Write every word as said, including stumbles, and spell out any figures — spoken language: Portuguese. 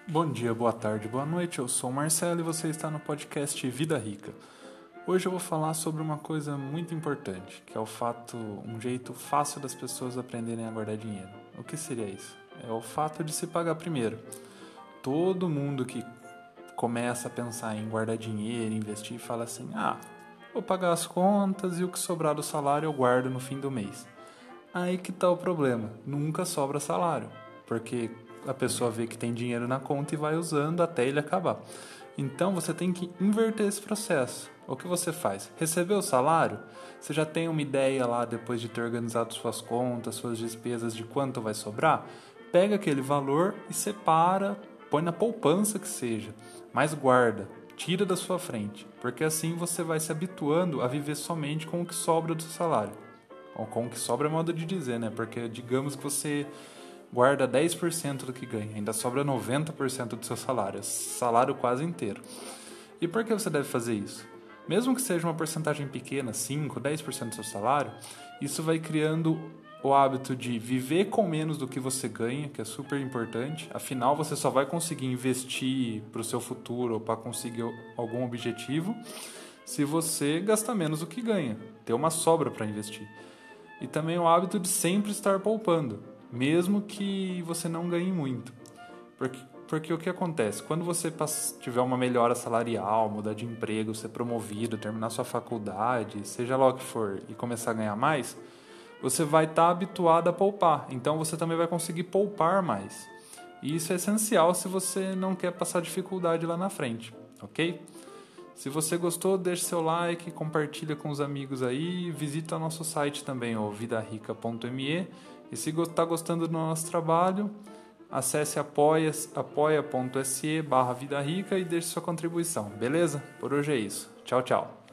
Bom dia, boa tarde, boa noite, eu sou o Marcelo e você está no podcast Vida Rica. Hoje eu vou falar sobre uma coisa muito importante, que é o fato, um jeito fácil das pessoas aprenderem a guardar dinheiro. O que seria isso? É o fato de se pagar primeiro. Todo mundo que começa a pensar em guardar dinheiro, investir, fala assim, ah, vou pagar as contas e o que sobrar do salário eu guardo no fim do mês. Aí que tá o problema, nunca sobra salário, porque a pessoa vê que tem dinheiro na conta e vai usando até ele acabar. Então você tem que inverter esse processo. O que você faz? Recebeu o salário? Você já tem uma ideia lá, depois de ter organizado suas contas, suas despesas, de quanto vai sobrar? Pega aquele valor e separa, põe na poupança que seja, mas guarda, tira da sua frente, porque assim você vai se habituando a viver somente com o que sobra do seu salário. Ou com o que sobra é modo de dizer, né? Porque digamos que você guarda dez por cento do que ganha, ainda sobra noventa por cento do seu salário, salário quase inteiro. E por que você deve fazer isso? Mesmo que seja uma porcentagem pequena, cinco, dez por cento do seu salário, isso vai criando o hábito de viver com menos do que você ganha, que é super importante. Afinal, você só vai conseguir investir para o seu futuro ou para conseguir algum objetivo se você gastar menos do que ganha, ter uma sobra para investir. E também o hábito de sempre estar poupando, mesmo que você não ganhe muito. Porque, porque o que acontece? Quando você tiver uma melhora salarial, mudar de emprego, ser promovido, terminar sua faculdade, seja lá o que for, e começar a ganhar mais, você vai estar habituado a poupar. Então você também vai conseguir poupar mais. E isso é essencial se você não quer passar dificuldade lá na frente, ok? Se você gostou, deixe seu like, compartilha com os amigos aí, visita nosso site também, o vida rica ponto me. E se está gostando do nosso trabalho, acesse apoia.se barra Vida Rica e deixe sua contribuição, beleza? Por hoje é isso. Tchau, tchau.